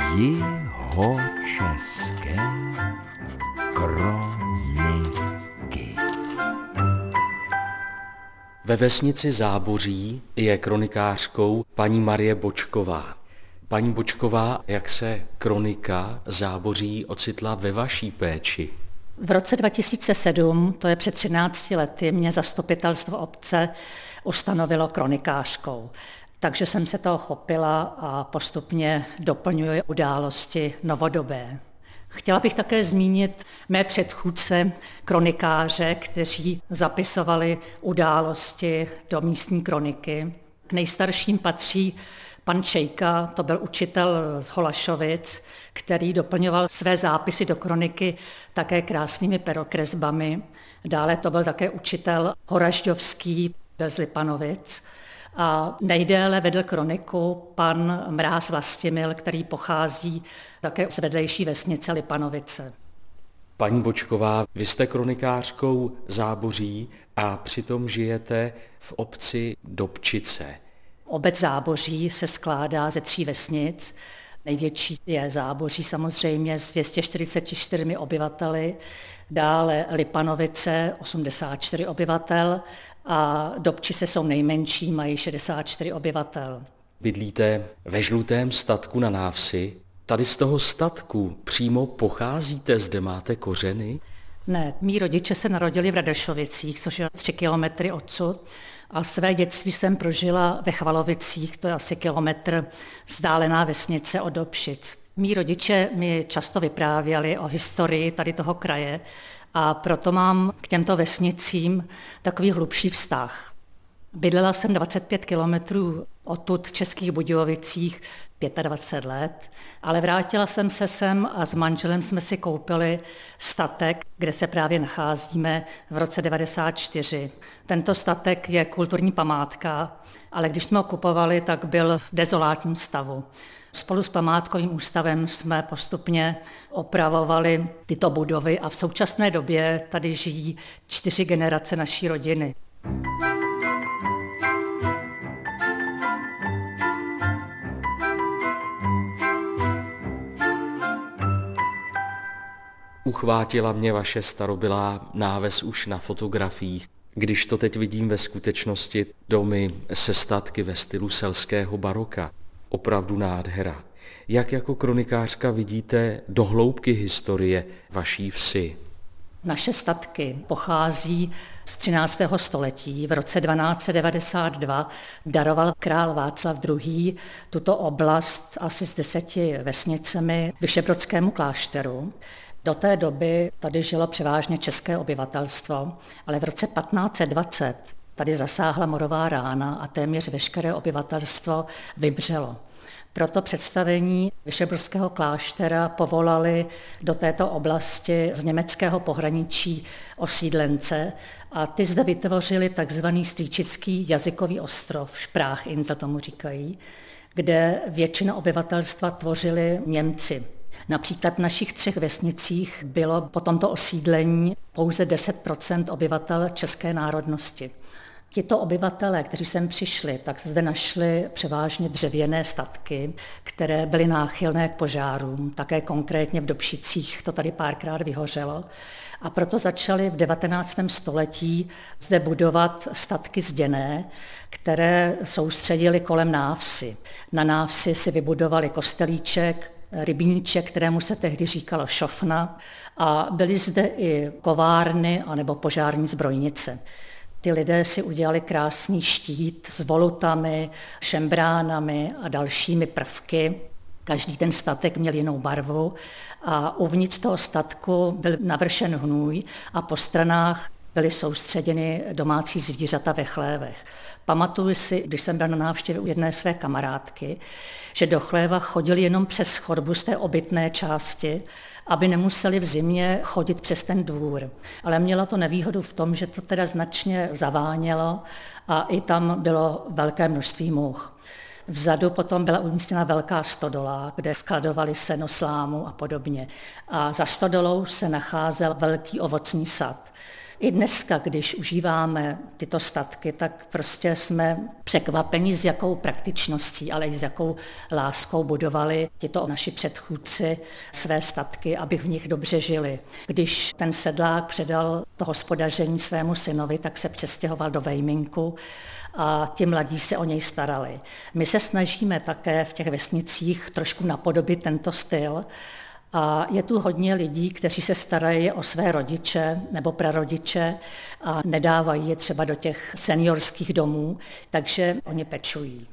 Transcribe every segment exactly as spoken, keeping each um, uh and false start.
Jihočeské kroniky. Ve vesnici Záboří je kronikářkou paní Marie Bočková. Paní Bočková, jak se kronika Záboří ocitla ve vaší péči? V roce dva tisíce sedm, to je před třinácti lety, mě zastupitelstvo obce ustanovilo kronikářkou. Takže jsem se toho chopila a postupně doplňuji události novodobé. Chtěla bych také zmínit mé předchůdce, kronikáře, kteří zapisovali události do místní kroniky. K nejstarším patří pan Čejka, to byl učitel z Holašovic, který doplňoval své zápisy do kroniky také krásnými perokresbami. Dále to byl také učitel Horažďovský z Lipanovic. A nejdéle vedl kroniku pan Mráz Vlastimil, který pochází také z vedlejší vesnice Lipanovice. Paní Bočková, vy jste kronikářkou Záboří a přitom žijete v obci Dobčice. Obec Záboří se skládá ze tří vesnic. Největší je Záboří samozřejmě s dvěma sty čtyřiceti čtyřmi obyvateli, dále Lipanovice osmdesát čtyři obyvatel a Dobčice jsou nejmenší, mají šedesát čtyři obyvatel. Bydlíte ve žlutém statku na návsi. Tady z toho statku přímo pocházíte, zde máte kořeny? Ne, mí rodiče se narodili v Radešovicích, což je tři kilometry odsud. A své dětství jsem prožila ve Chvalovicích, to je asi kilometr vzdálená vesnice od Dobšic. Mí rodiče mi často vyprávěli o historii tady toho kraje a proto mám k těmto vesnicím takový hlubší vztah. Bydlela jsem dvacet pět kilometrů odtud v Českých Budějovicích dvacet pět let, ale vrátila jsem se sem a s manželem jsme si koupili statek, kde se právě nacházíme v roce devadesát čtyři. Tento statek je kulturní památka, ale když jsme ho kupovali, tak byl v dezolátním stavu. Spolu s památkovým ústavem jsme postupně opravovali tyto budovy a v současné době tady žijí čtyři generace naší rodiny. Uchvátila mě vaše starobylá náves už na fotografiích. Když to teď vidím ve skutečnosti, domy se statky ve stylu selského baroka. Opravdu nádhera. Jak jako kronikářka vidíte do hloubky historie vaší vsi? Naše statky pochází z třináctého století. V roce dvanáct set devadesát dva daroval král Václav druhý. tuto oblast asi s deseti vesnicemi Vyšehrodskému klášteru. Do té doby tady žilo převážně české obyvatelstvo, ale v roce patnáct set dvacet tady zasáhla morová rána a téměř veškeré obyvatelstvo vymřelo. Proto představení Vyšehrodského kláštera povolali do této oblasti z německého pohraničí osídlence a ty zde vytvořili takzvaný strýčický jazykový ostrov, Sprachinsel tomu říkají, kde většina obyvatelstva tvořili Němci. Například v našich třech vesnicích bylo po tomto osídlení pouze deset procent obyvatel české národnosti. Tito obyvatelé, kteří sem přišli, tak zde našli převážně dřevěné statky, které byly náchylné k požárům. Také konkrétně v Dobšicích to tady párkrát vyhořelo. A proto začali v devatenáctém století zde budovat statky zděné, které soustředili kolem návsi. Na návsi si vybudovali kostelíček, rybníček, kterému se tehdy říkalo šofna, a byly zde i kovárny anebo požární zbrojnice. Ty lidé si udělali krásný štít s volutami, šembránami a dalšími prvky. Každý ten statek měl jinou barvu a uvnitř toho statku byl navršen hnůj a po stranách byly soustředěny domácí zvířata ve chlévech. Pamatuju si, když jsem byl na návštěvě u jedné své kamarádky, že do chléva chodili jenom přes chodbu z té obytné části, aby nemuseli v zimě chodit přes ten dvůr. Ale měla to nevýhodu v tom, že to teda značně zavánělo a i tam bylo velké množství much. Vzadu potom byla umístěna velká stodola, kde skladovali seno, slámu a podobně. A za stodolou se nacházel velký ovocný sad. I dneska, když užíváme tyto statky, tak prostě jsme překvapeni, s jakou praktičností, ale i s jakou láskou budovali tyto naši předchůdci své statky, aby v nich dobře žili. Když ten sedlák předal to hospodaření svému synovi, tak se přestěhoval do Vejminku a ti mladí se o něj starali. My se snažíme také v těch vesnicích trošku napodobit tento styl, a je tu hodně lidí, kteří se starají o své rodiče nebo prarodiče a nedávají je třeba do těch seniorských domů, takže oni pečují.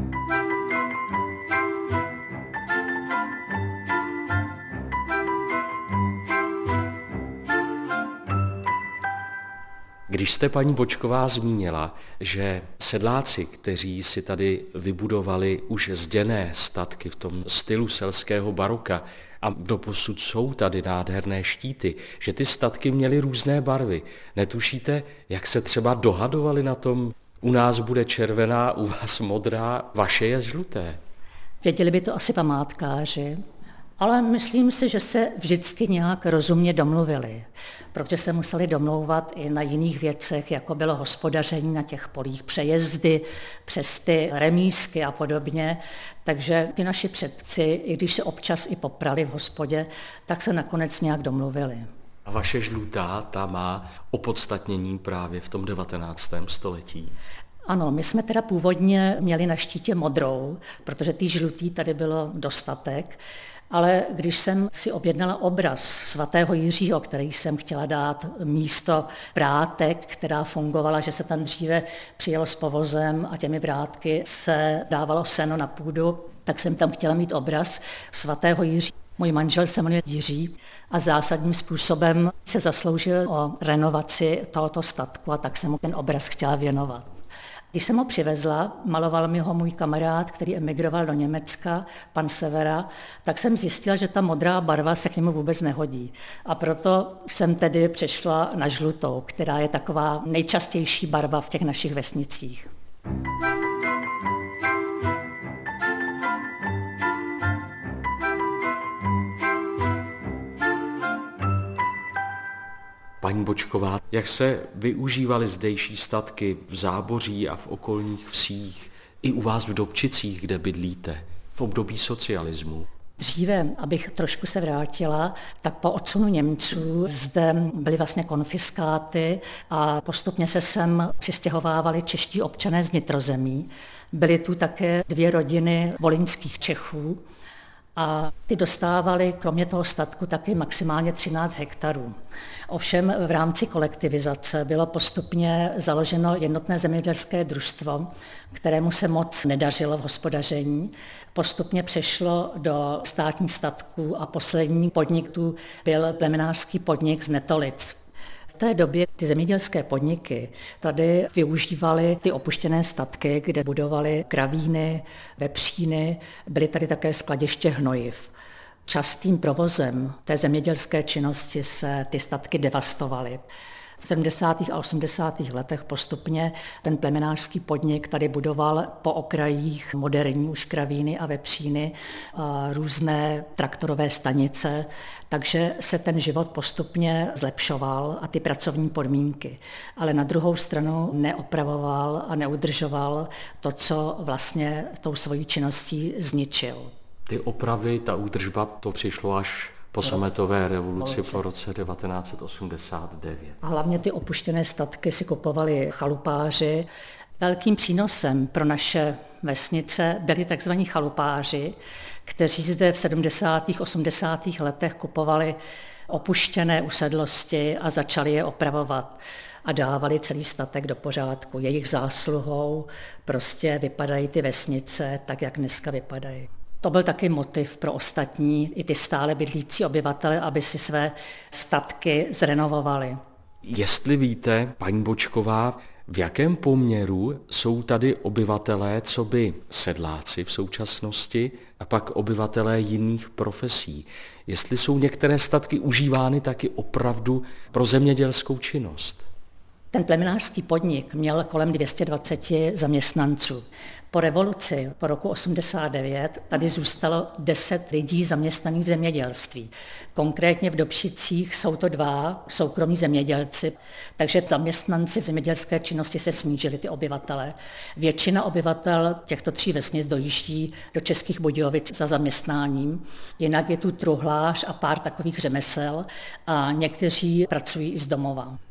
Když jste, paní Bočková, zmínila, že sedláci, kteří si tady vybudovali už zděné statky v tom stylu selského baroka, a doposud jsou tady nádherné štíty, že ty statky měly různé barvy. Netušíte, jak se třeba dohadovali na tom, u nás bude červená, u vás modrá, vaše je žluté? Věděli by to asi památkáři, ale myslím si, že se vždycky nějak rozumně domluvili, protože se museli domlouvat i na jiných věcech, jako bylo hospodaření na těch polích, přejezdy přes ty remízky a podobně. Takže ty naši předci, i když se občas i poprali v hospodě, tak se nakonec nějak domluvili. A vaše žlutá, ta má opodstatnění právě v tom devatenáctém století. Ano, my jsme teda původně měli na štítě modrou, protože ty žlutý tady bylo dostatek, ale když jsem si objednala obraz svatého Jiřího, který jsem chtěla dát místo vrátek, která fungovala, že se tam dříve přijelo s povozem a těmi vrátky se dávalo seno na půdu, tak jsem tam chtěla mít obraz svatého Jiří. Můj manžel se jmenuje Jiří a zásadním způsobem se zasloužil o renovaci tohoto statku a tak jsem mu ten obraz chtěla věnovat. Když jsem ho přivezla, maloval mi ho můj kamarád, který emigroval do Německa, pan Severa, tak jsem zjistila, že ta modrá barva se k němu vůbec nehodí. A proto jsem tedy přešla na žlutou, která je taková nejčastější barva v těch našich vesnicích. Paní Bočková, jak se využívaly zdejší statky v Záboří a v okolních vsích, i u vás v Dobčicích, kde bydlíte, v období socialismu? Dříve, abych trošku se vrátila, tak po odsunu Němců zde byly vlastně konfiskáty a postupně se sem přistěhovávali čeští občané z vnitrozemí. Byly tu také dvě rodiny volyňských Čechů a ty dostávali kromě toho statku taky maximálně třináct hektarů. Ovšem v rámci kolektivizace bylo postupně založeno jednotné zemědělské družstvo, kterému se moc nedařilo v hospodaření. Postupně přešlo do státních statků a poslední podnik tu byl plemenářský podnik z Netolic. V té době ty zemědělské podniky tady využívaly ty opuštěné statky, kde budovali kravíny, vepříny, byly tady také skladiště hnojiv. Častým provozem té zemědělské činnosti se ty statky devastovaly. V sedmdesátých a osmdesátých letech postupně ten plemenářský podnik tady budoval po okrajích moderní už kravíny a vepříny, a různé traktorové stanice, takže se ten život postupně zlepšoval a ty pracovní podmínky. Ale na druhou stranu neopravoval a neudržoval to, co vlastně tou svojí činností zničil. Ty opravy, ta údržba, to přišlo až po sametové revoluci po roce devatenáct set osmdesát devět. A hlavně ty opuštěné statky si kupovali chalupáři. Velkým přínosem pro naše vesnice byli tzv. Chalupáři, kteří zde v sedmdesátých osmdesátých letech kupovali opuštěné usedlosti a začali je opravovat a dávali celý statek do pořádku. Jejich zásluhou prostě vypadají ty vesnice tak, jak dneska vypadají. To byl taky motiv pro ostatní, i ty stále bydlící obyvatele, aby si své statky zrenovovali. Jestli víte, paní Bočková, v jakém poměru jsou tady obyvatelé, co by sedláci v současnosti, a pak obyvatelé jiných profesí? Jestli jsou některé statky užívány taky opravdu pro zemědělskou činnost? Ten plemenářský podnik měl kolem dvě stě dvacet zaměstnanců. Po revoluci, po roku osmdesát devět, tady zůstalo deset lidí zaměstnaných v zemědělství. Konkrétně v Dobšicích jsou to dva soukromí zemědělci, takže zaměstnanci v zemědělské činnosti se snížili, ty obyvatele. Většina obyvatel těchto tří vesnic dojíždí do Českých Budějovic za zaměstnáním. Jinak je tu truhlář a pár takových řemesel a někteří pracují i z domova.